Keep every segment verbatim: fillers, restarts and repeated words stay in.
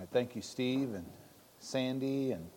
right, thank you, Steve and Sandy and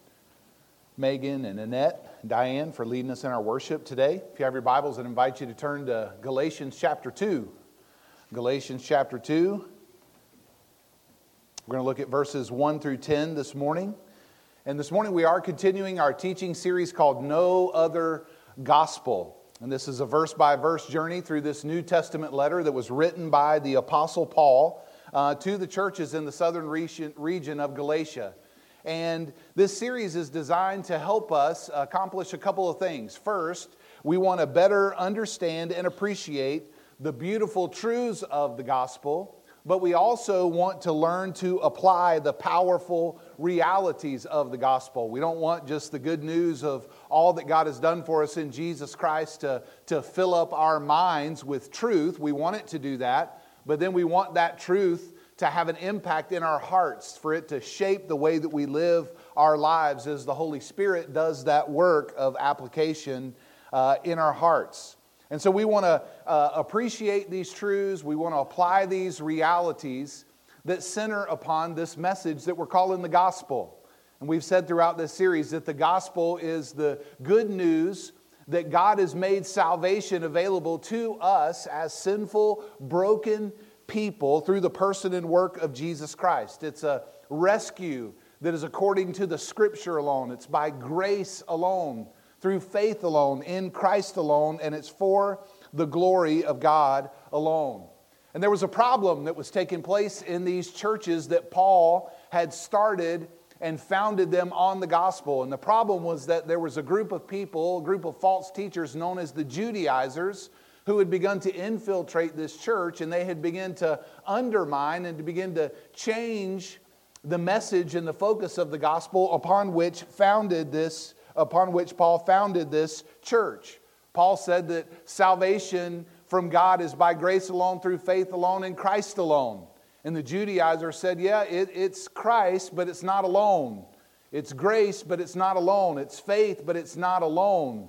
Megan and Annette and Diane for leading us in our worship today. If you have your Bibles, I'd invite you to turn to Galatians chapter two. Galatians chapter two. We're going to look at verses one through ten this morning. And this morning we are continuing our teaching series called No Other Gospel. And this is a verse-by-verse journey through this New Testament letter that was written by the Apostle Paul uh, to the churches in the southern region, region of Galatia. And this series is designed to help us accomplish a couple of things. First, we want to better understand and appreciate the beautiful truths of the gospel, but we also want to learn to apply the powerful realities of the gospel. We don't want just the good news of all that God has done for us in Jesus Christ to, to fill up our minds with truth. We want it to do that, but then we want that truth to have an impact in our hearts, for it to shape the way that we live our lives as the Holy Spirit does that work of application uh, in our hearts. And so we want to uh, appreciate these truths. We want to apply these realities that center upon this message that we're calling the gospel. And we've said throughout this series that the gospel is the good news that God has made salvation available to us as sinful, broken people through the person and work of Jesus Christ. It's a rescue that is according to the Scripture alone. It's by grace alone, through faith alone, in Christ alone, and it's for the glory of God alone. And there was a problem that was taking place in these churches that Paul had started and founded them on the gospel. And the problem was that there was a group of people, a group of false teachers known as the Judaizers, who had begun to infiltrate this church, and they had begun to undermine and to begin to change the message and the focus of the gospel upon which founded this, upon which Paul founded this church. Paul said that salvation from God is by grace alone, through faith alone, in Christ alone. And the Judaizers said, yeah, it, it's Christ, but it's not alone. It's grace, but it's not alone. It's faith, but it's not alone.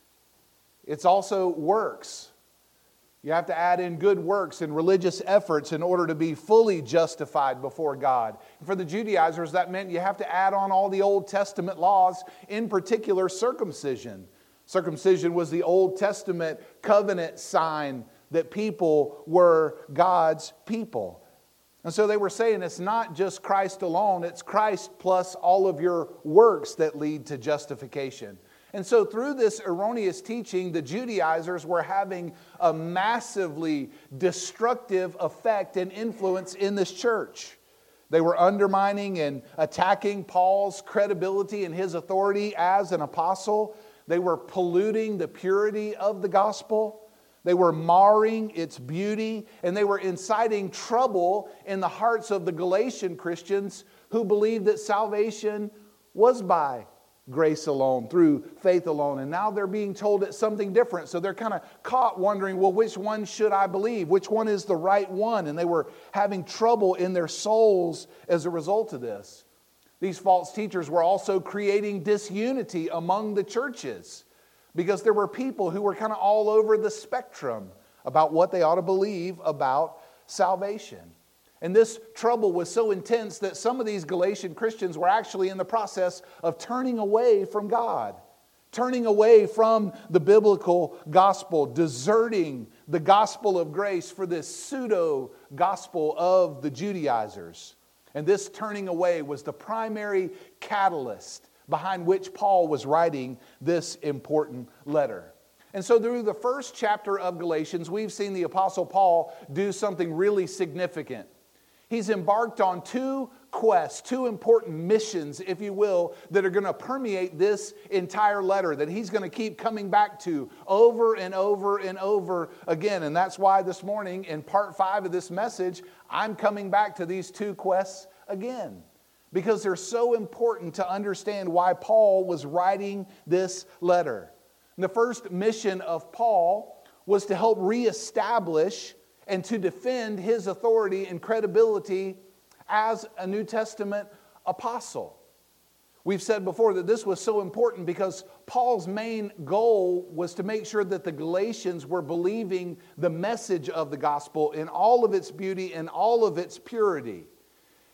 It's also works. You have to add in good works and religious efforts in order to be fully justified before God. And for the Judaizers, that meant you have to add on all the Old Testament laws, in particular circumcision. Circumcision was the Old Testament covenant sign that people were God's people. And so they were saying it's not just Christ alone, it's Christ plus all of your works that lead to justification. And so through this erroneous teaching, the Judaizers were having a massively destructive effect and influence in this church. They were undermining and attacking Paul's credibility and his authority as an apostle. They were polluting the purity of the gospel. They were marring its beauty, and they were inciting trouble in the hearts of the Galatian Christians who believed that salvation was by grace alone, through faith alone. And now they're being told it's something different. So they're kind of caught wondering, well, which one should I believe? Which one is the right one? And they were having trouble in their souls as a result of this. These false teachers were also creating disunity among the churches because there were people who were kind of all over the spectrum about what they ought to believe about salvation. And this trouble was so intense that some of these Galatian Christians were actually in the process of turning away from God, turning away from the biblical gospel, deserting the gospel of grace for this pseudo-gospel of the Judaizers. And this turning away was the primary catalyst behind which Paul was writing this important letter. And so through the first chapter of Galatians, we've seen the Apostle Paul do something really significant. He's embarked on two quests, two important missions, if you will, that are going to permeate this entire letter, that he's going to keep coming back to over and over and over again. And that's why this morning, in part five of this message, I'm coming back to these two quests again, because they're so important to understand why Paul was writing this letter. And the first mission of Paul was to help reestablish and to defend his authority and credibility as a New Testament apostle. We've said before that this was so important because Paul's main goal was to make sure that the Galatians were believing the message of the gospel in all of its beauty and all of its purity.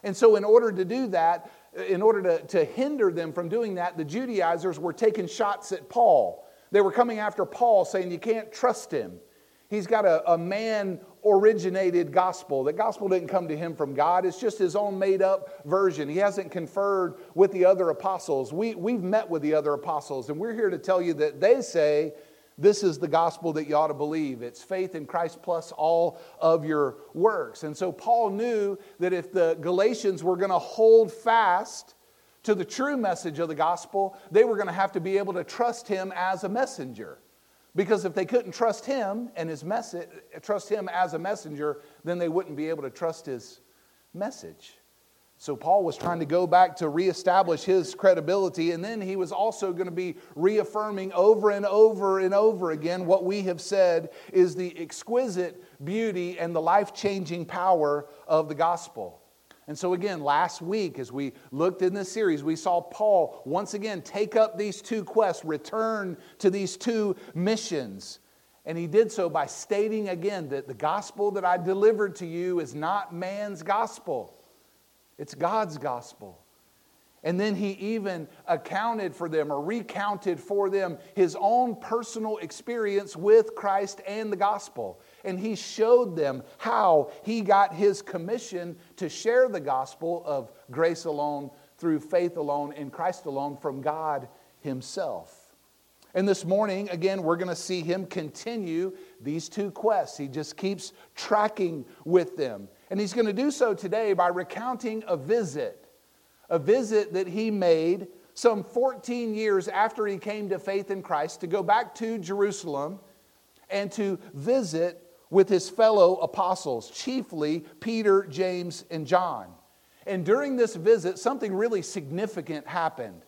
And so in order to do that, in order to, to hinder them from doing that, the Judaizers were taking shots at Paul. They were coming after Paul, saying you can't trust him. He's got a, a man-originated gospel. The gospel didn't come to him from God. It's just his own made-up version. He hasn't conferred with the other apostles. We, we've met with the other apostles, and we're here to tell you that they say this is the gospel that you ought to believe. It's faith in Christ plus all of your works. And so Paul knew that if the Galatians were going to hold fast to the true message of the gospel, they were going to have to be able to trust him as a messenger. Because if they couldn't trust him and his message, trust him as a messenger, then they wouldn't be able to trust his message. So Paul was trying to go back to reestablish his credibility, and then he was also going to be reaffirming over and over and over again what we have said is the exquisite beauty and the life-changing power of the gospel. And so again, last week as we looked in this series, we saw Paul once again take up these two quests, return to these two missions. And he did so by stating again that the gospel that I delivered to you is not man's gospel. It's God's gospel. And then he even accounted for them or recounted for them his own personal experience with Christ and the gospel. And he showed them how he got his commission to share the gospel of grace alone, through faith alone, in Christ alone, from God himself. And this morning, again, we're going to see him continue these two quests. He just keeps tracking with them. And he's going to do so today by recounting a visit. A visit that he made some fourteen years after he came to faith in Christ, to go back to Jerusalem and to visit with his fellow apostles, chiefly Peter, James, and John. And during this visit, something really significant happened.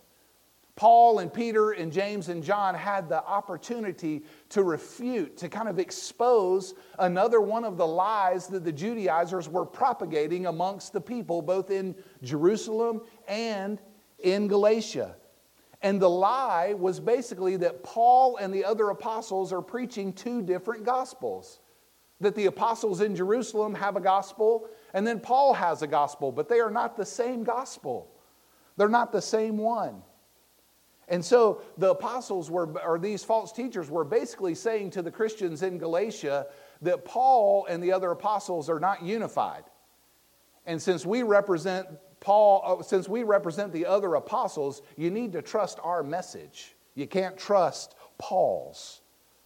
Paul and Peter and James and John had the opportunity to refute, to kind of expose another one of the lies that the Judaizers were propagating amongst the people, both in Jerusalem and in Galatia. And the lie was basically that Paul and the other apostles are preaching two different gospels. That the apostles in Jerusalem have a gospel, and then Paul has a gospel, but they are not the same gospel. They're not the same one. And so the apostles were, or these false teachers were basically saying to the Christians in Galatia that Paul and the other apostles are not unified. And since we represent Paul, since we represent the other apostles, you need to trust our message. You can't trust Paul's.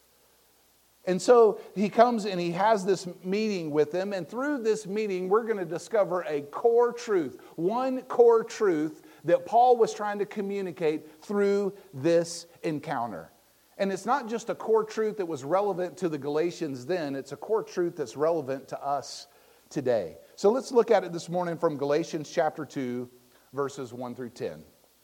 And so he comes and he has this meeting with them, and through this meeting we're going to discover a core truth, one core truth that Paul was trying to communicate through this encounter. And it's not just a core truth that was relevant to the Galatians then, it's a core truth that's relevant to us today. So let's look at it this morning from Galatians chapter two, verses one through ten.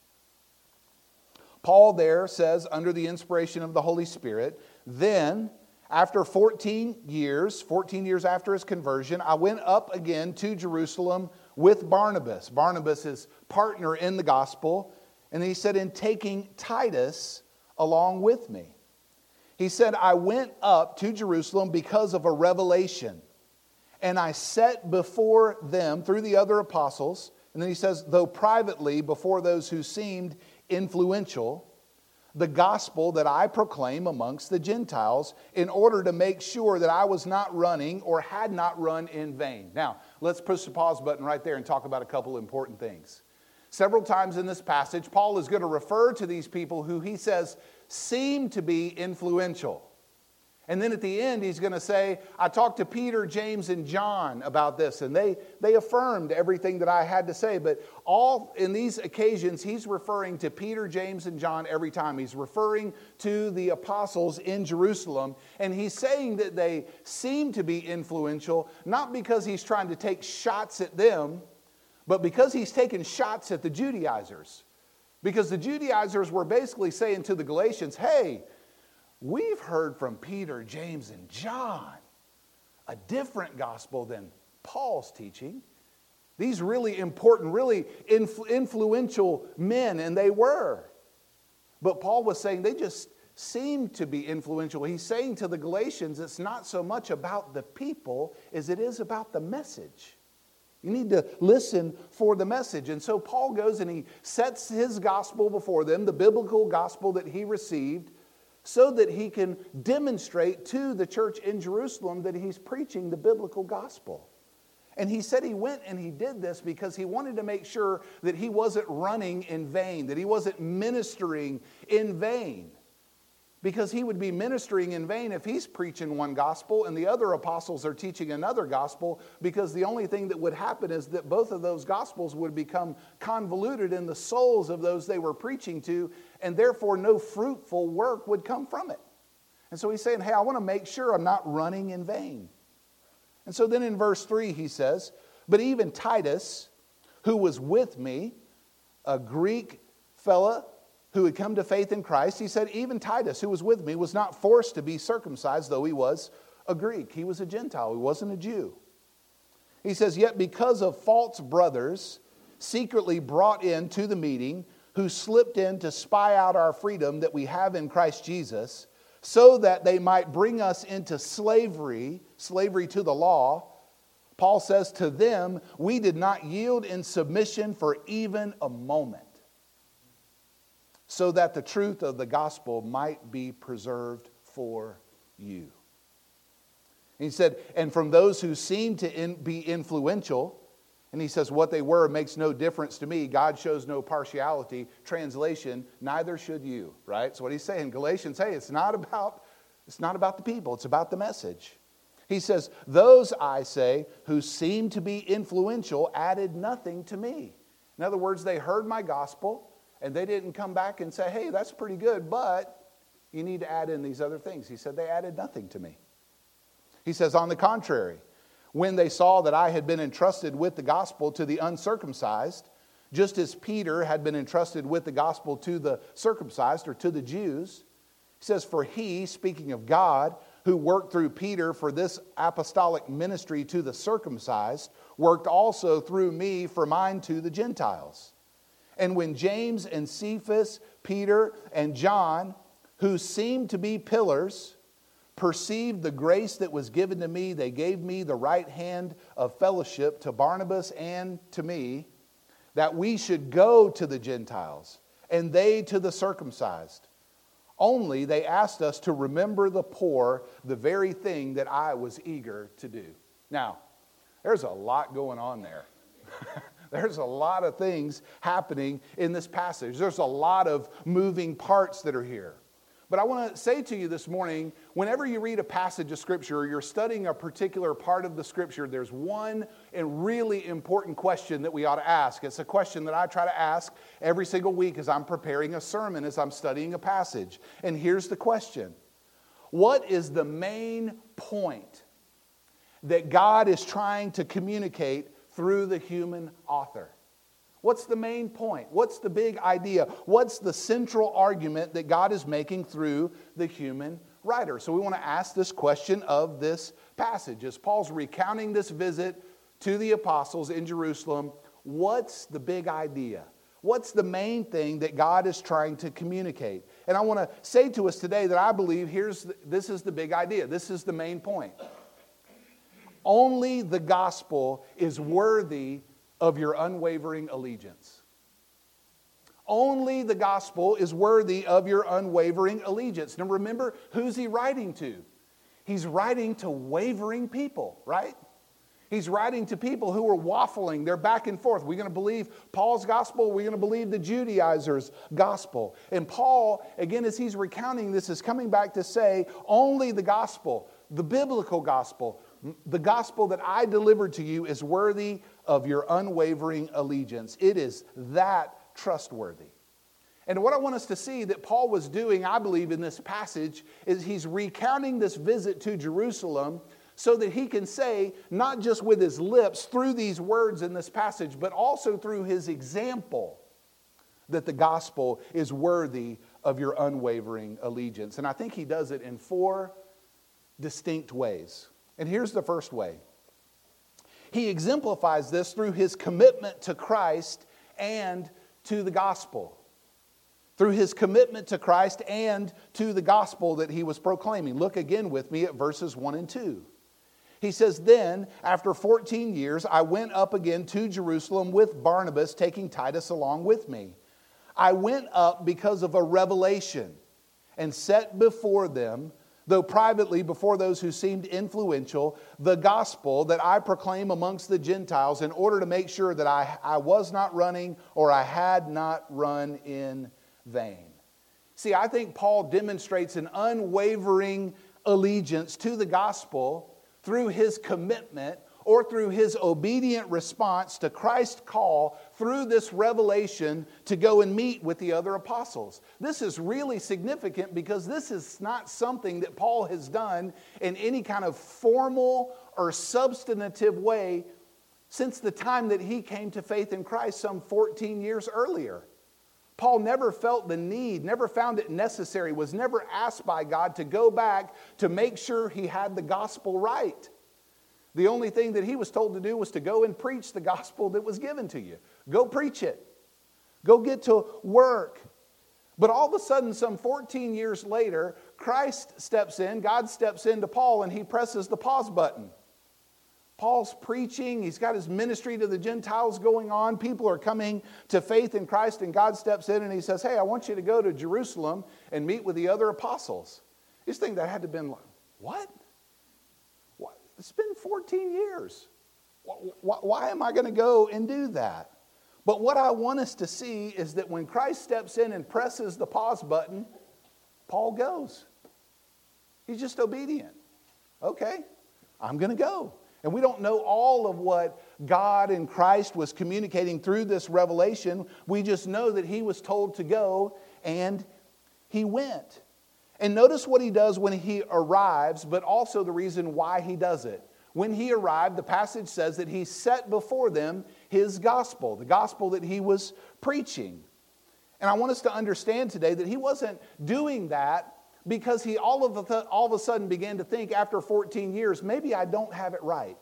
Paul there says, under the inspiration of the Holy Spirit, then after fourteen years, fourteen years after his conversion, I went up again to Jerusalem with Barnabas. Barnabas is partner in the gospel. And he said, in taking Titus along with me. He said, I went up to Jerusalem because of a revelation. And I set before them, through the other apostles, and then he says, though privately before those who seemed influential, the gospel that I proclaim amongst the Gentiles, in order to make sure that I was not running or had not run in vain. Now, let's push the pause button right there and talk about a couple important things. Several times in this passage, Paul is going to refer to these people who he says seem to be influential. And then at the end, he's going to say, I talked to Peter, James, and John about this, and they, they affirmed everything that I had to say. But all in these occasions, he's referring to Peter, James, and John every time. He's referring to the apostles in Jerusalem, and he's saying that they seem to be influential, not because he's trying to take shots at them, but because he's taking shots at the Judaizers. Because the Judaizers were basically saying to the Galatians, hey, we've heard from Peter, James, and John a different gospel than Paul's teaching. These really important, really influ- influential men, and they were. But Paul was saying they just seemed to be influential. He's saying to the Galatians, it's not so much about the people as it is about the message. You need to listen for the message. And so Paul goes and he sets his gospel before them, the biblical gospel that he received, so that he can demonstrate to the church in Jerusalem that he's preaching the biblical gospel. And he said he went and he did this because he wanted to make sure that he wasn't running in vain, that he wasn't ministering in vain. Because he would be ministering in vain if he's preaching one gospel and the other apostles are teaching another gospel, because the only thing that would happen is that both of those gospels would become convoluted in the souls of those they were preaching to, and therefore no fruitful work would come from it. And so he's saying, hey, I want to make sure I'm not running in vain. And so then in verse three he says, but even Titus, who was with me, a Greek fella who had come to faith in Christ, he said, even Titus, who was with me, was not forced to be circumcised, though he was a Greek. He was a Gentile. He wasn't a Jew. He says, yet because of false brothers secretly brought in to the meeting, who slipped in to spy out our freedom that we have in Christ Jesus, so that they might bring us into slavery, slavery to the law, Paul says, to them we did not yield in submission for even a moment, so that the truth of the gospel might be preserved for you. And he said, and from those who seem to in, be influential, and he says, what they were makes no difference to me. God shows no partiality. Translation, neither should you, right? So what he's saying, Galatians, hey, it's not about, it's not about the people, it's about the message. He says, those, I say, who seem to be influential added nothing to me. In other words, they heard my gospel, and they didn't come back and say, hey, that's pretty good, but you need to add in these other things. He said, they added nothing to me. He says, on the contrary, when they saw that I had been entrusted with the gospel to the uncircumcised, just as Peter had been entrusted with the gospel to the circumcised, or to the Jews, he says, for he, speaking of God, who worked through Peter for this apostolic ministry to the circumcised, worked also through me for mine to the Gentiles. And when James and Cephas, Peter and John, who seemed to be pillars, perceived the grace that was given to me, they gave me the right hand of fellowship to Barnabas and to me, that we should go to the Gentiles, and they to the circumcised. Only they asked us to remember the poor, the very thing that I was eager to do. Now, there's a lot going on there. There's a lot of things happening in this passage. There's a lot of moving parts that are here. But I want to say to you this morning, whenever you read a passage of Scripture or you're studying a particular part of the Scripture, there's one and really important question that we ought to ask. It's a question that I try to ask every single week as I'm preparing a sermon, as I'm studying a passage. And here's the question. What is the main point that God is trying to communicate through the human author? What's the main point? What's the big idea? What's the central argument that God is making through the human writer? So we want to ask this question of this passage. As Paul's recounting this visit to the apostles in Jerusalem, what's the big idea? What's the main thing that God is trying to communicate? And I want to say to us today that I believe here's the, this is the big idea. This is the main point. Only the gospel is worthy of your unwavering allegiance. Only the gospel is worthy of your unwavering allegiance. Now remember, who's he writing to? He's writing to wavering people, right? He's writing to people who are waffling. They're back and forth. We're going to believe Paul's gospel. We're going to believe the Judaizers' gospel. And Paul, again, as he's recounting this, is coming back to say, only the gospel, the biblical gospel, the gospel that I delivered to you is worthy of your unwavering allegiance. It is that trustworthy. And what I want us to see that Paul was doing, I believe, in this passage is he's recounting this visit to Jerusalem so that he can say, not just with his lips through these words in this passage, but also through his example, that the gospel is worthy of your unwavering allegiance. And I think he does it in four distinct ways. And here's the first way. He exemplifies this through his commitment to Christ and to the gospel. Through his commitment to Christ and to the gospel that he was proclaiming. Look again with me at verses one and two. He says, then, after fourteen years, I went up again to Jerusalem with Barnabas, taking Titus along with me. I went up because of a revelation and set before them, though privately before those who seemed influential, the gospel that I proclaim amongst the Gentiles in order to make sure that I, I was not running or I had not run in vain. See, I think Paul demonstrates an unwavering allegiance to the gospel through his commitment or through his obedient response to Christ's call through this revelation to go and meet with the other apostles. This is really significant because this is not something that Paul has done in any kind of formal or substantive way since the time that he came to faith in Christ some fourteen years earlier. Paul never felt the need, never found it necessary, was never asked by God to go back to make sure he had the gospel right. The only thing that he was told to do was to go and preach the gospel that was given to you. Go preach it. Go get to work. But all of a sudden, some fourteen years later, Christ steps in, God steps into Paul, and he presses the pause button. Paul's preaching, he's got his ministry to the Gentiles going on. People are coming to faith in Christ, and God steps in and he says, hey, I want you to go to Jerusalem and meet with the other apostles. You just think that had to have been like, what? what? It's been fourteen years. Why, why am I going to go and do that? But what I want us to see is that when Christ steps in and presses the pause button, Paul goes. He's just obedient. Okay, I'm going to go. And we don't know all of what God and Christ was communicating through this revelation. We just know that he was told to go, and he went. And notice what he does when he arrives, but also the reason why he does it. When he arrived, the passage says that he set before them his gospel, the gospel that he was preaching. And I want us to understand today that he wasn't doing that because he all of, a, all of a sudden began to think after fourteen years, maybe I don't have it right.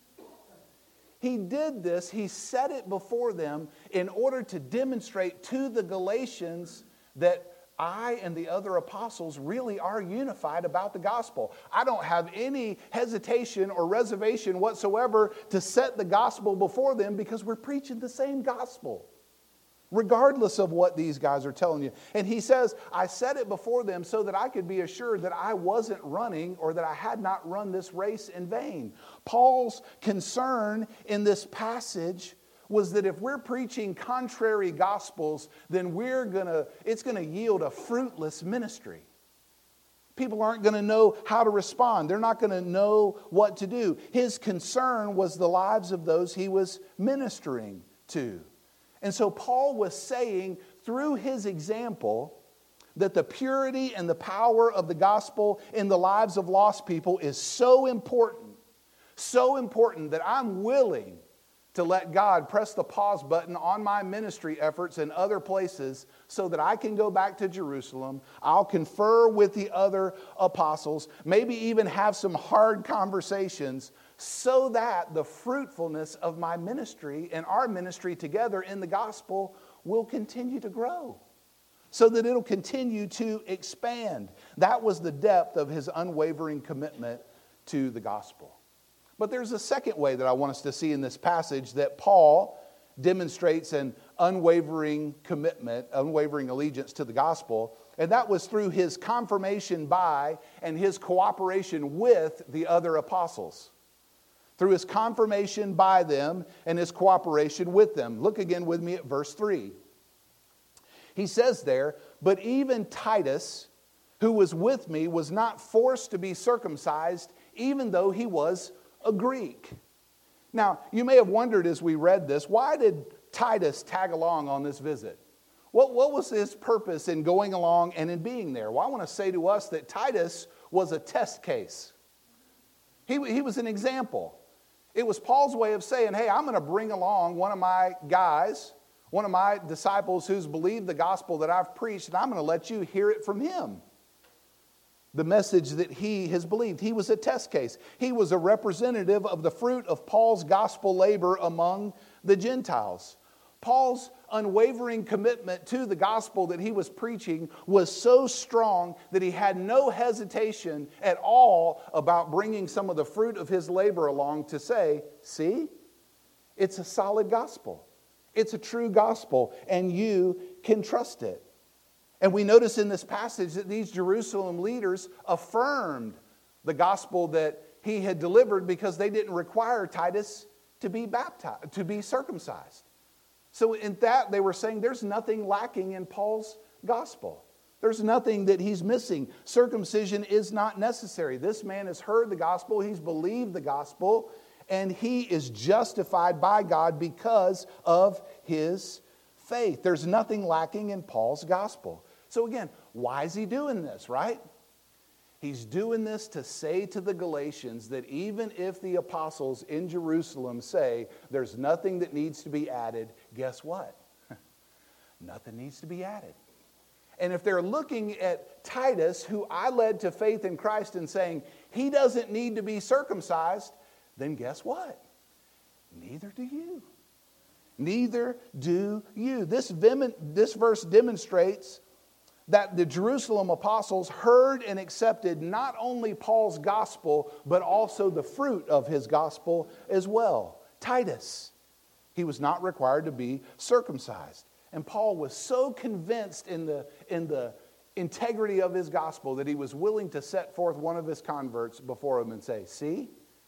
He did this, he set it before them in order to demonstrate to the Galatians that I and the other apostles really are unified about the gospel. I don't have any hesitation or reservation whatsoever to set the gospel before them because we're preaching the same gospel, regardless of what these guys are telling you. And he says, I set it before them so that I could be assured that I wasn't running or that I had not run this race in vain. Paul's concern in this passage was that if we're preaching contrary gospels, then we're gonna, it's going to yield a fruitless ministry. People aren't going to know how to respond. They're not going to know what to do. His concern was the lives of those he was ministering to. And so Paul was saying through his example that the purity and the power of the gospel in the lives of lost people is so important, so important that I'm willing to let God press the pause button on my ministry efforts in other places so that I can go back to Jerusalem. I'll confer with the other apostles, maybe even have some hard conversations so that the fruitfulness of my ministry and our ministry together in the gospel will continue to grow, so that it'll continue to expand. That was the depth of his unwavering commitment to the gospel. But there's a second way that I want us to see in this passage that Paul demonstrates an unwavering commitment, unwavering allegiance to the gospel, and that was through his confirmation by and his cooperation with the other apostles. Through his confirmation by them and his cooperation with them. Look again with me at verse three. He says there, but even Titus, who was with me, was not forced to be circumcised, even though he was a Greek. Now, you may have wondered as we read this, why did Titus tag along on this visit? What, what was his purpose in going along and in being there? Well, I want to say to us that Titus was a test case. He, he was an example. It was Paul's way of saying, hey, I'm going to bring along one of my guys, one of my disciples who's believed the gospel that I've preached, and I'm going to let you hear it from him. The message that he has believed. He was a test case. He was a representative of the fruit of Paul's gospel labor among the Gentiles. Paul's unwavering commitment to the gospel that he was preaching was so strong that he had no hesitation at all about bringing some of the fruit of his labor along to say, see, it's a solid gospel. It's a true gospel, and you can trust it. And we notice in this passage that these Jerusalem leaders affirmed the gospel that he had delivered because they didn't require Titus to be baptized, to be circumcised. So in that, they were saying there's nothing lacking in Paul's gospel. There's nothing that he's missing. Circumcision is not necessary. This man has heard the gospel, he's believed the gospel, and he is justified by God because of his faith. There's nothing lacking in Paul's gospel. So again, why is he doing this, right? He's doing this to say to the Galatians that even if the apostles in Jerusalem say there's nothing that needs to be added, guess what? Nothing needs to be added. And if they're looking at Titus, who I led to faith in Christ, and saying he doesn't need to be circumcised, then guess what? Neither do you. Neither do you. This, this verse demonstrates that the Jerusalem apostles heard and accepted not only Paul's gospel, but also the fruit of his gospel as well. Titus, he was not required to be circumcised. And Paul was so convinced in the, in the integrity of his gospel that he was willing to set forth one of his converts before him and say, see,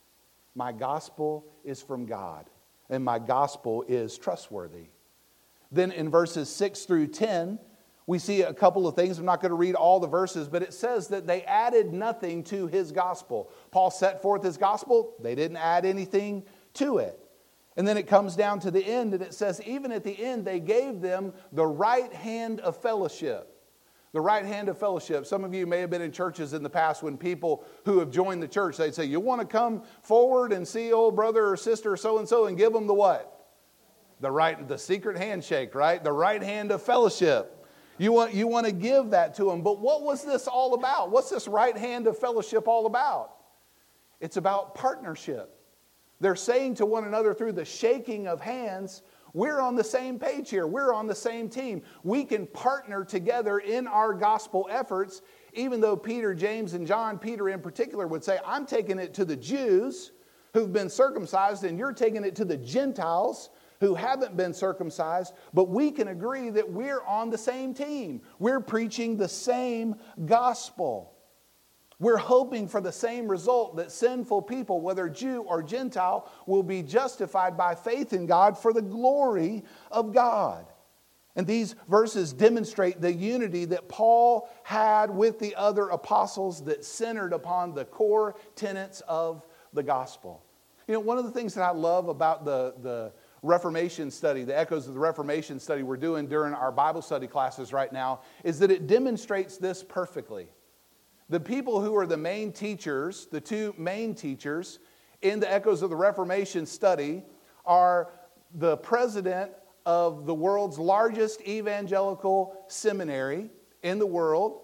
my gospel is from God, and my gospel is trustworthy. Then in verses six through ten, we see a couple of things. I'm not going to read all the verses, but it says that they added nothing to his gospel. Paul set forth his gospel. They didn't add anything to it. And then it comes down to the end, and it says, even at the end, they gave them the right hand of fellowship. The right hand of fellowship. Some of you may have been in churches in the past when people who have joined the church, they'd say, you want to come forward and see old brother or sister so-and-so and give them the what? The right, the secret handshake, right? The right hand of fellowship. You want, you want to give that to them. But what was this all about? What's this right hand of fellowship all about? It's about partnership. They're saying to one another through the shaking of hands, we're on the same page here. We're on the same team. We can partner together in our gospel efforts, even though Peter, James, and John, Peter in particular, would say, I'm taking it to the Jews who've been circumcised, and you're taking it to the Gentiles who haven't been circumcised, but we can agree that we're on the same team. We're preaching the same gospel. We're hoping for the same result, that sinful people, whether Jew or Gentile, will be justified by faith in God for the glory of God. And these verses demonstrate the unity that Paul had with the other apostles that centered upon the core tenets of the gospel. You know, one of the things that I love about the, the Reformation study, the echoes of the Reformation study we're doing during our Bible study classes right now, is that it demonstrates this perfectly. The people who are the main teachers, the two main teachers in the echoes of the Reformation study are the president of the world's largest evangelical seminary in the world,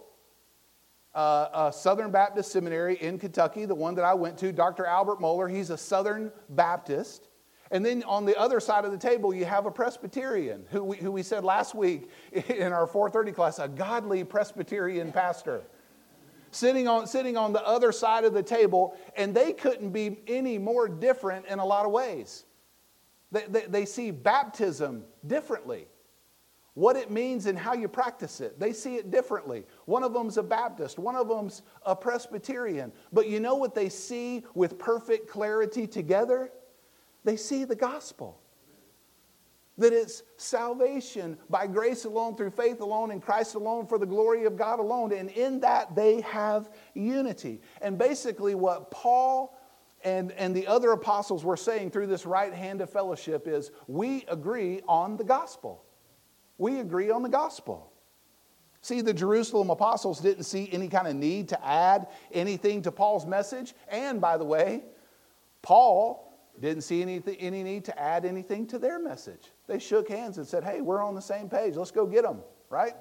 uh, a Southern Baptist seminary in Kentucky, the one that I went to, Doctor Albert Mohler. He's a Southern Baptist. And then on the other side of the table, you have a Presbyterian, who we, who we said last week in our four thirty class, a godly Presbyterian pastor. Sitting on, sitting on the other side of the table, and they couldn't be any more different in a lot of ways. They, they, they see baptism differently. What it means and how you practice it. They see it differently. One of them's a Baptist. One of them's a Presbyterian. But you know what they see with perfect clarity together? They see the gospel. That it's salvation by grace alone, through faith alone, in Christ alone, for the glory of God alone. And in that they have unity. And basically what Paul and, and the other apostles were saying through this right hand of fellowship is, we agree on the gospel. We agree on the gospel. See, the Jerusalem apostles didn't see any kind of need to add anything to Paul's message. And by the way, Paul didn't see any, any need to add anything to their message. They shook hands and said, hey, we're on the same page. Let's go get them, right? It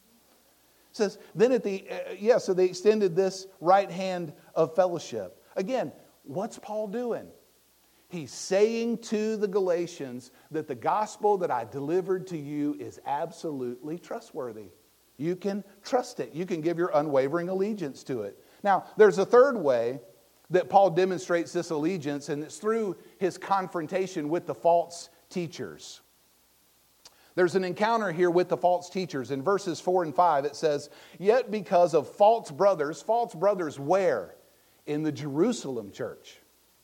says, then at the, uh, yeah, so they extended this right hand of fellowship. Again, what's Paul doing? He's saying to the Galatians that the gospel that I delivered to you is absolutely trustworthy. You can trust it. You can give your unwavering allegiance to it. Now, there's a third way that Paul demonstrates this allegiance, and it's through his confrontation with the false teachers. There's an encounter here with the false teachers. In verses four and five, it says, "Yet because of false brothers," false brothers where? In the Jerusalem church.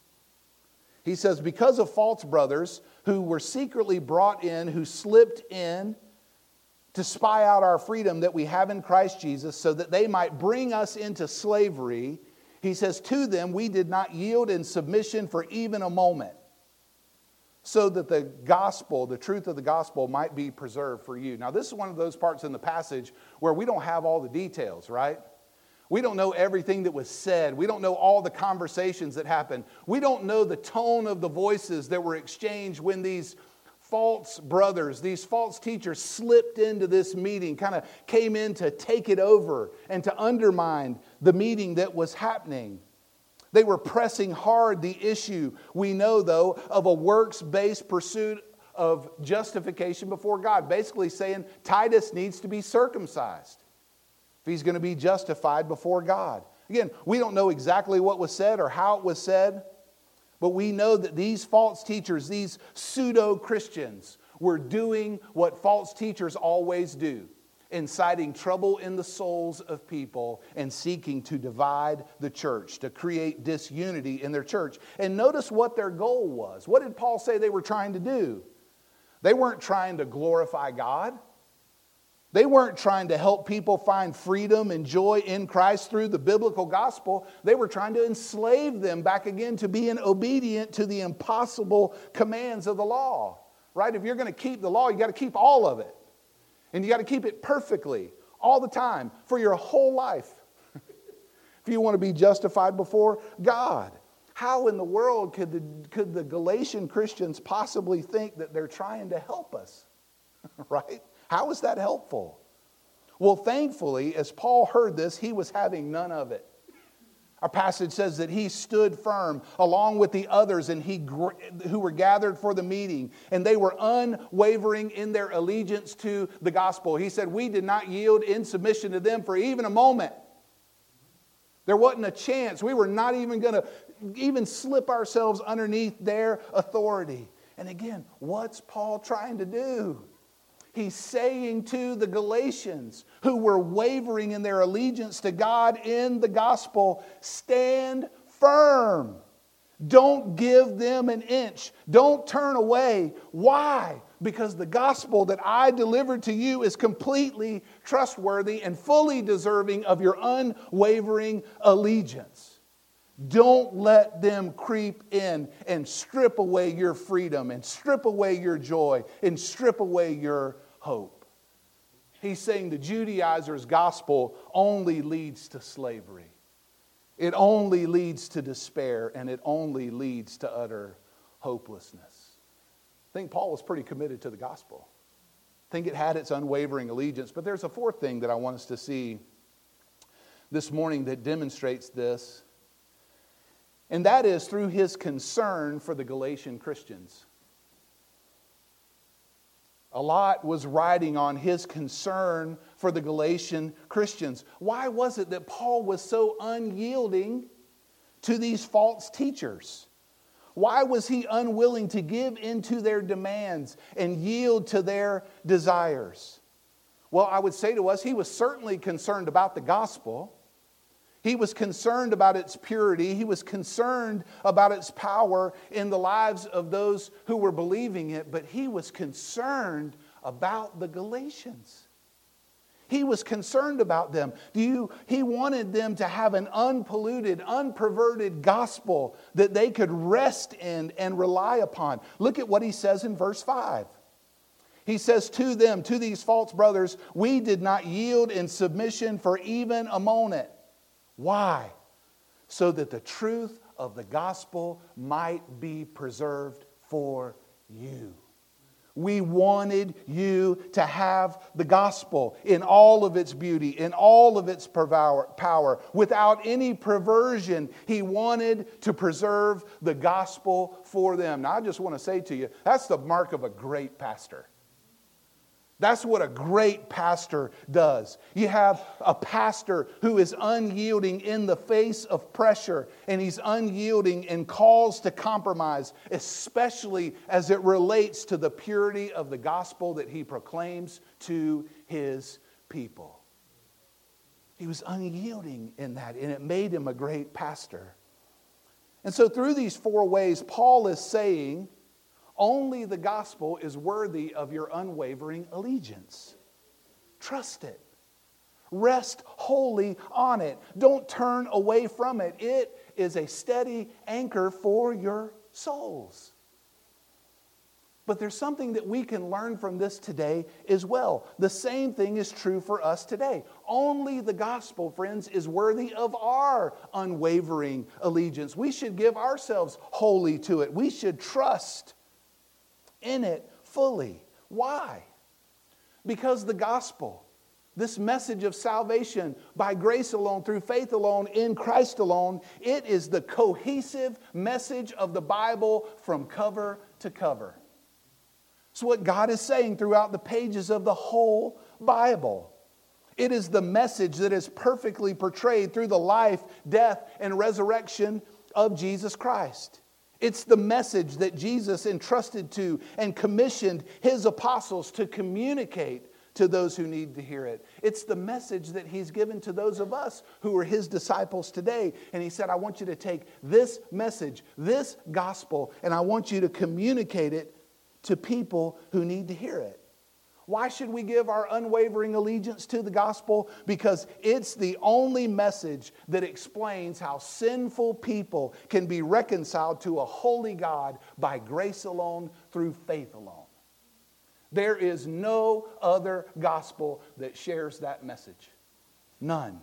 He says, because of false brothers who were secretly brought in, who slipped in to spy out our freedom that we have in Christ Jesus, so that they might bring us into slavery, he says, to them we did not yield in submission for even a moment, so that the gospel, the truth of the gospel, might be preserved for you. Now, this is one of those parts in the passage where we don't have all the details, right? We don't know everything that was said. We don't know all the conversations that happened. We don't know the tone of the voices that were exchanged when these false brothers, these false teachers slipped into this meeting, kind of came in to take it over and to undermine the meeting that was happening. They were pressing hard the issue, we know though, of a works-based pursuit of justification before God. Basically saying Titus needs to be circumcised if he's going to be justified before God. Again, we don't know exactly what was said or how it was said, but we know that these false teachers, these pseudo-Christians, were doing what false teachers always do, inciting trouble in the souls of people and seeking to divide the church, to create disunity in their church. And notice what their goal was. What did Paul say they were trying to do? They weren't trying to glorify God. They weren't trying to help people find freedom and joy in Christ through the biblical gospel. They were trying to enslave them back again to being obedient to the impossible commands of the law. Right? If you're going to keep the law, you got to keep all of it. And you got to keep it perfectly, all the time, for your whole life. If you want to be justified before God. How in the world could the, could the Galatian Christians possibly think that they're trying to help us? Right? How is that helpful? Well, thankfully, as Paul heard this, he was having none of it. Our passage says that he stood firm along with the others and he who were gathered for the meeting, and they were unwavering in their allegiance to the gospel. He said, we did not yield in submission to them for even a moment. There wasn't a chance. We were not even going to even slip ourselves underneath their authority. And again, what's Paul trying to do? He's saying to the Galatians who were wavering in their allegiance to God in the gospel, stand firm. Don't give them an inch. Don't turn away. Why? Because the gospel that I delivered to you is completely trustworthy and fully deserving of your unwavering allegiance. Don't let them creep in and strip away your freedom and strip away your joy and strip away your hope. He's saying the Judaizers' gospel only leads to slavery. It only leads to despair, and it only leads to utter hopelessness. I think Paul was pretty committed to the gospel. I think it had its unwavering allegiance. But there's a fourth thing that I want us to see this morning that demonstrates this. And that is through his concern for the Galatian Christians. A lot was riding on his concern for the Galatian Christians. Why was it that Paul was so unyielding to these false teachers? Why was he unwilling to give into their demands and yield to their desires? Well, I would say to us, he was certainly concerned about the gospel. He was concerned about its purity. He was concerned about its power in the lives of those who were believing it. But he was concerned about the Galatians. He was concerned about them. Do you, he wanted them to have an unpolluted, unperverted gospel that they could rest in and rely upon. Look at what he says in verse five. He says to them, to these false brothers, we did not yield in submission for even a moment. Why? So that the truth of the gospel might be preserved for you. We wanted you to have the gospel in all of its beauty, in all of its power, without any perversion. He wanted to preserve the gospel for them. Now, I just want to say to you, that's the mark of a great pastor. That's what a great pastor does. You have a pastor who is unyielding in the face of pressure, and he's unyielding in calls to compromise, especially as it relates to the purity of the gospel that he proclaims to his people. He was unyielding in that, and it made him a great pastor. And so through these four ways, Paul is saying, only the gospel is worthy of your unwavering allegiance. Trust it. Rest wholly on it. Don't turn away from it. It is a steady anchor for your souls. But there's something that we can learn from this today as well. The same thing is true for us today. Only the gospel, friends, is worthy of our unwavering allegiance. We should give ourselves wholly to it. We should trust in it fully. Why? Because the gospel, this message of salvation by grace alone, through faith alone, in Christ alone, it is the cohesive message of the Bible from cover to cover. It's what God is saying throughout the pages of the whole Bible. It is the message that is perfectly portrayed through the life, death, and resurrection of Jesus Christ. It's the message that Jesus entrusted to and commissioned his apostles to communicate to those who need to hear it. It's the message that he's given to those of us who are his disciples today. And he said, I want you to take this message, this gospel, and I want you to communicate it to people who need to hear it. Why should we give our unwavering allegiance to the gospel? Because it's the only message that explains how sinful people can be reconciled to a holy God by grace alone, through faith alone. There is no other gospel that shares that message. None.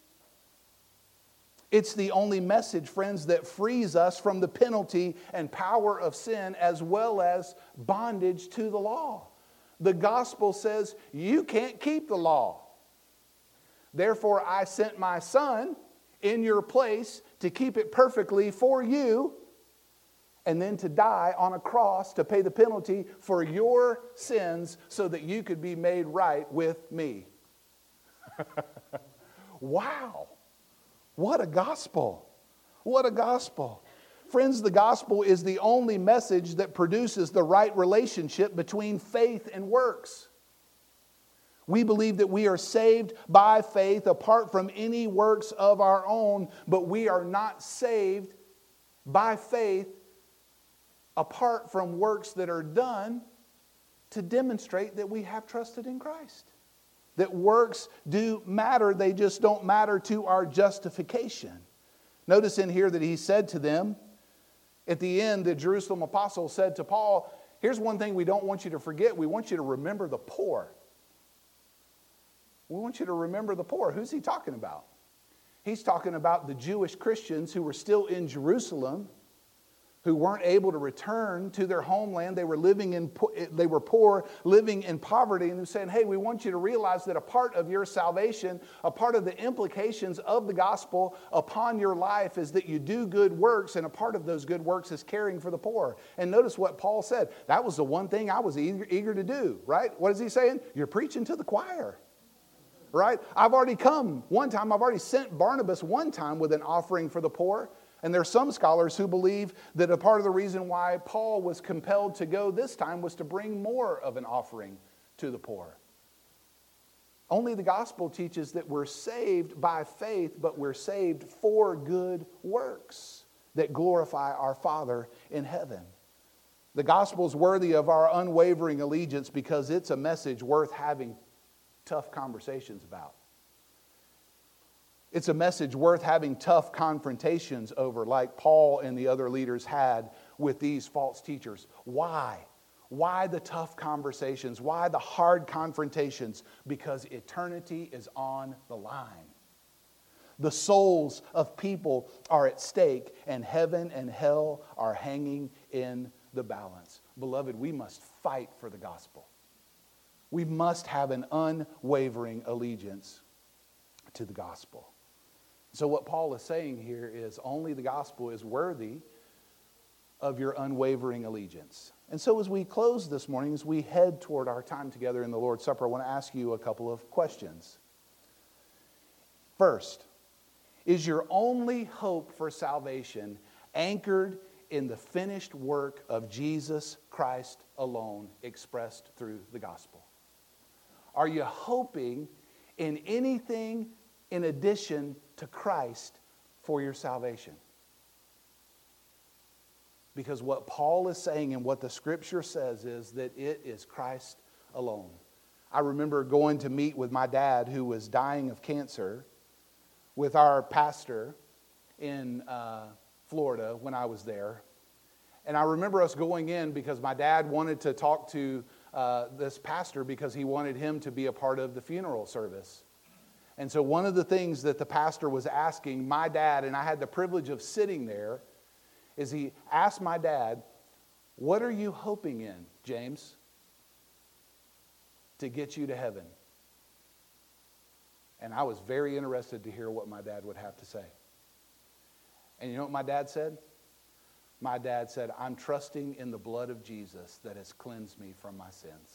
It's the only message, friends, that frees us from the penalty and power of sin, as well as bondage to the law. The gospel says you can't keep the law. Therefore, I sent my son in your place to keep it perfectly for you, and then to die on a cross to pay the penalty for your sins so that you could be made right with me. Wow. What a gospel. What a gospel. Friends, the gospel is the only message that produces the right relationship between faith and works. We believe that we are saved by faith apart from any works of our own, but we are not saved by faith apart from works that are done to demonstrate that we have trusted in Christ. That works do matter, they just don't matter to our justification. Notice in here that he said to them, at the end, the Jerusalem apostle said to Paul, here's one thing we don't want you to forget. We want you to remember the poor. We want you to remember the poor. Who's he talking about? He's talking about the Jewish Christians who were still in Jerusalem, who weren't able to return to their homeland. They were living in, they were poor, living in poverty, and they're saying, hey, we want you to realize that a part of your salvation, a part of the implications of the gospel upon your life is that you do good works, and a part of those good works is caring for the poor. And notice what Paul said. That was the one thing I was eager, eager to do, right? What is he saying? You're preaching to the choir. Right? I've already come one time. I've already sent Barnabas one time with an offering for the poor. And there are some scholars who believe that a part of the reason why Paul was compelled to go this time was to bring more of an offering to the poor. Only the gospel teaches that we're saved by faith, but we're saved for good works that glorify our Father in heaven. The gospel is worthy of our unwavering allegiance because it's a message worth having tough conversations about. It's a message worth having tough confrontations over, like Paul and the other leaders had with these false teachers. Why? Why the tough conversations? Why the hard confrontations? Because eternity is on the line. The souls of people are at stake, and heaven and hell are hanging in the balance. Beloved, we must fight for the gospel. We must have an unwavering allegiance to the gospel. So what Paul is saying here is only the gospel is worthy of your unwavering allegiance. And so as we close this morning, as we head toward our time together in the Lord's Supper, I want to ask you a couple of questions. First, is your only hope for salvation anchored in the finished work of Jesus Christ alone, expressed through the gospel? Are you hoping in anything in addition to Christ for your salvation? Because what Paul is saying and what the Scripture says is that it is Christ alone. I remember going to meet with my dad, who was dying of cancer, with our pastor in uh, Florida when I was there. And I remember us going in because my dad wanted to talk to uh, this pastor because he wanted him to be a part of the funeral service. And so one of the things that the pastor was asking my dad, and I had the privilege of sitting there, is he asked my dad, "What are you hoping in, James, to get you to heaven?" And I was very interested to hear what my dad would have to say. And you know what my dad said? My dad said, "I'm trusting in the blood of Jesus that has cleansed me from my sins."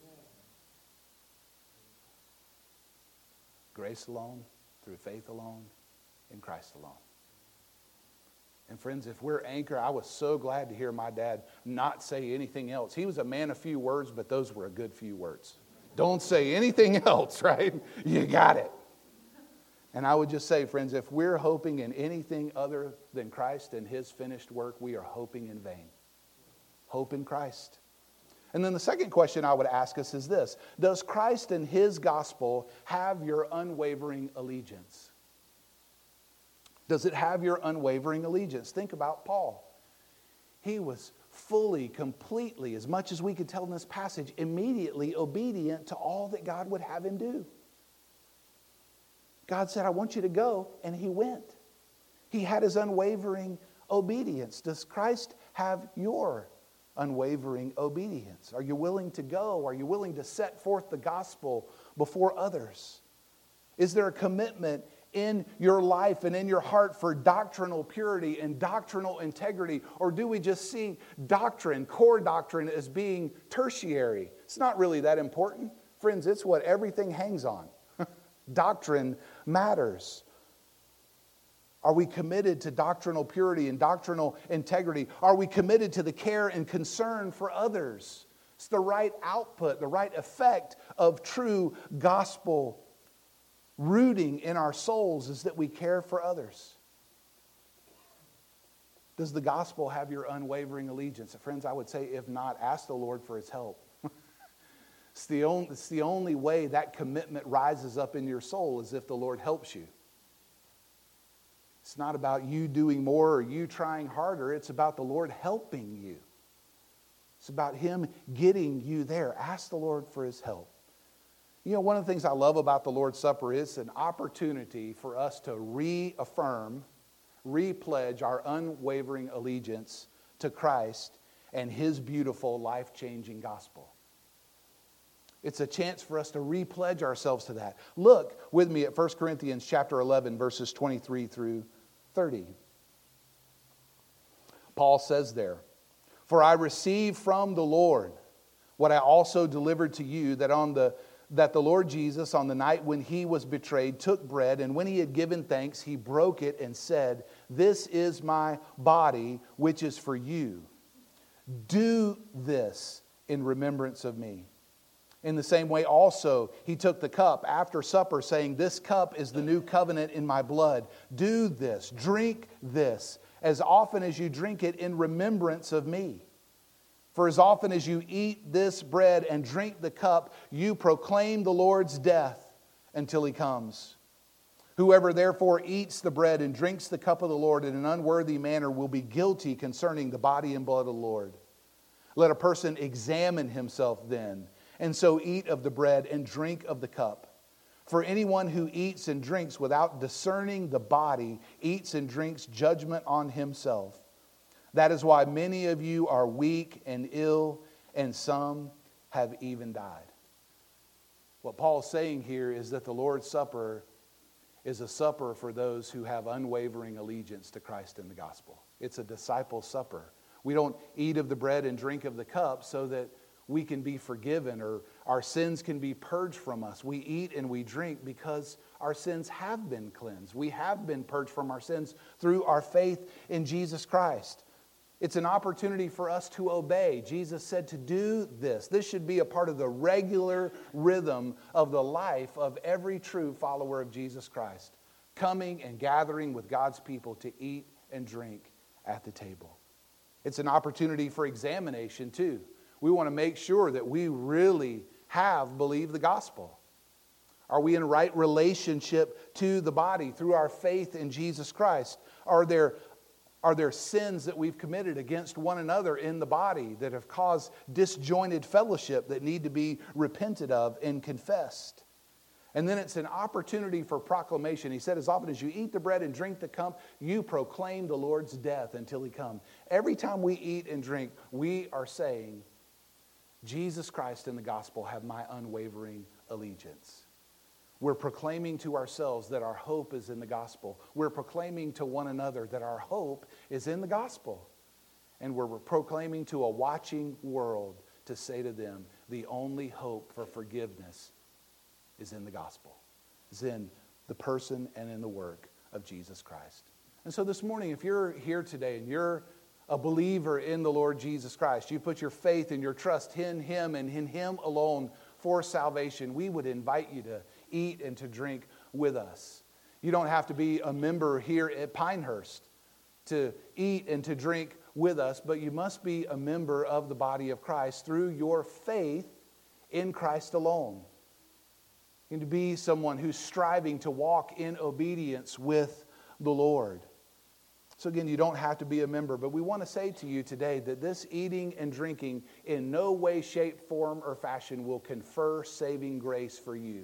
Grace alone, through faith alone, in Christ alone. And friends, if we're anchored, I was so glad to hear my dad not say anything else. He was a man of few words, but those were a good few words. Don't say anything else, right? You got it. And I would just say, friends, if we're hoping in anything other than Christ and His finished work, we are hoping in vain. Hope in Christ. And then the second question I would ask us is this: does Christ and His gospel have your unwavering allegiance? Does it have your unwavering allegiance? Think about Paul. He was fully, completely, as much as we could tell in this passage, immediately obedient to all that God would have him do. God said, "I want you to go," and he went. He had his unwavering obedience. Does Christ have your unwavering obedience? Are you willing to go? Are you willing to set forth the gospel before others? Is there a commitment in your life and in your heart for doctrinal purity and doctrinal integrity? Or do we just see doctrine, core doctrine, as being tertiary? It's not really that important. Friends, it's what everything hangs on. Doctrine matters. Are we committed to doctrinal purity and doctrinal integrity? Are we committed to the care and concern for others? It's the right output, the right effect of true gospel rooting in our souls is that we care for others. Does the gospel have your unwavering allegiance? Friends, I would say if not, ask the Lord for His help. It's the only, it's the only way that commitment rises up in your soul, is if the Lord helps you. It's not about you doing more or you trying harder. It's about the Lord helping you. It's about Him getting you there. Ask the Lord for His help. You know, one of the things I love about the Lord's Supper is an opportunity for us to reaffirm, repledge our unwavering allegiance to Christ and His beautiful, life-changing gospel. It's a chance for us to repledge ourselves to that. Look with me at First Corinthians chapter eleven, verses twenty-three through thirty. Paul says there, "For I received from the Lord what I also delivered to you, that on the that the Lord Jesus, on the night when He was betrayed, took bread, and when He had given thanks, He broke it and said, 'This is my body, which is for you. Do this in remembrance of me.' In the same way also, He took the cup after supper, saying, 'This cup is the new covenant in my blood. Do this, drink this, as often as you drink it in remembrance of me. For as often as you eat this bread and drink the cup, you proclaim the Lord's death until He comes. Whoever therefore eats the bread and drinks the cup of the Lord in an unworthy manner will be guilty concerning the body and blood of the Lord. Let a person examine himself then, and so eat of the bread and drink of the cup. For anyone who eats and drinks without discerning the body eats and drinks judgment on himself. That is why many of you are weak and ill, and some have even died. What Paul's saying here is that the Lord's Supper is a supper for those who have unwavering allegiance to Christ and the gospel. It's a disciple supper. We don't eat of the bread and drink of the cup so that we can be forgiven or our sins can be purged from us. We eat and we drink because our sins have been cleansed. We have been purged from our sins through our faith in Jesus Christ. It's an opportunity for us to obey. Jesus said to do this. This should be a part of the regular rhythm of the life of every true follower of Jesus Christ, coming and gathering with God's people to eat and drink at the table. It's an opportunity for examination too. We want to make sure that we really have believed the gospel. Are we in right relationship to the body through our faith in Jesus Christ? Are there, are there sins that we've committed against one another in the body that have caused disjointed fellowship that need to be repented of and confessed? And then it's an opportunity for proclamation. He said, as often as you eat the bread and drink the cup, you proclaim the Lord's death until he come. Every time we eat and drink, we are saying, Jesus Christ and the gospel have my unwavering allegiance. We're proclaiming to ourselves that our hope is in the gospel. We're proclaiming to one another that our hope is in the gospel. And we're proclaiming to a watching world to say to them, the only hope for forgiveness is in the gospel, is in the person and in the work of Jesus Christ. And so this morning, if you're here today and you're a believer in the Lord Jesus Christ, you put your faith and your trust in him and in him alone for salvation, we would invite you to eat and to drink with us. You don't have to be a member here at Pinehurst to eat and to drink with us, but you must be a member of the body of Christ through your faith in Christ alone. And to be someone who's striving to walk in obedience with the Lord. So again, you don't have to be a member, but we want to say to you today that this eating and drinking in no way, shape, form, or fashion will confer saving grace for you.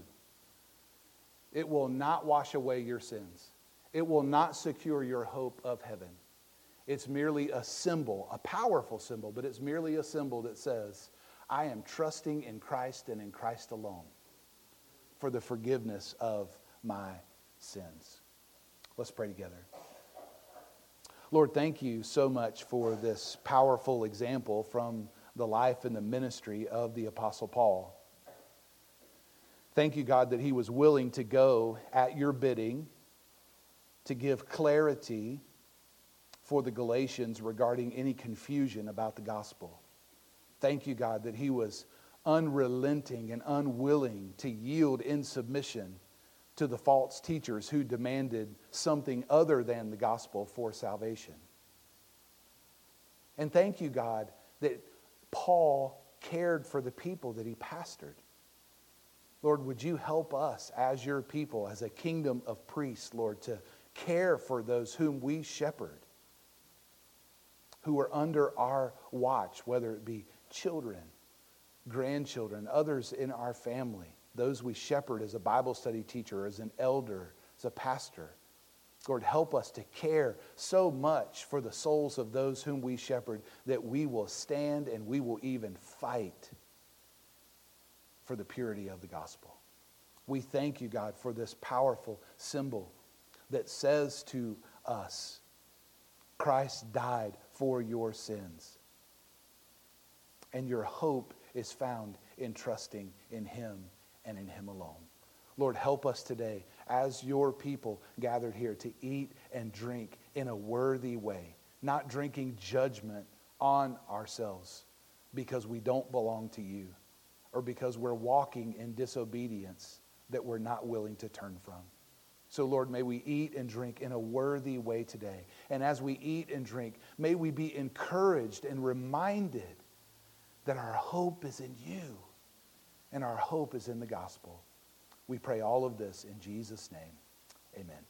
It will not wash away your sins. It will not secure your hope of heaven. It's merely a symbol, a powerful symbol, but it's merely a symbol that says, I am trusting in Christ and in Christ alone for the forgiveness of my sins. Let's pray together. Lord, thank you so much for this powerful example from the life and the ministry of the Apostle Paul. Thank you, God, that he was willing to go at your bidding to give clarity for the Galatians regarding any confusion about the gospel. Thank you, God, that he was unrelenting and unwilling to yield in submission to the false teachers who demanded something other than the gospel for salvation. And thank you, God, that Paul cared for the people that he pastored. Lord, would you help us as your people, as a kingdom of priests, Lord, to care for those whom we shepherd, who are under our watch, whether it be children, grandchildren, others in our family, those we shepherd as a Bible study teacher, as an elder, as a pastor. Lord, help us to care so much for the souls of those whom we shepherd that we will stand and we will even fight for the purity of the gospel. We thank you, God, for this powerful symbol that says to us, Christ died for your sins. And your hope is found in trusting in him and in him alone. Lord, help us today as your people gathered here to eat and drink in a worthy way, not drinking judgment on ourselves because we don't belong to you or because we're walking in disobedience that we're not willing to turn from. So, Lord, may we eat and drink in a worthy way today. And as we eat and drink, may we be encouraged and reminded that our hope is in you and our hope is in the gospel. We pray all of this in Jesus' name. Amen.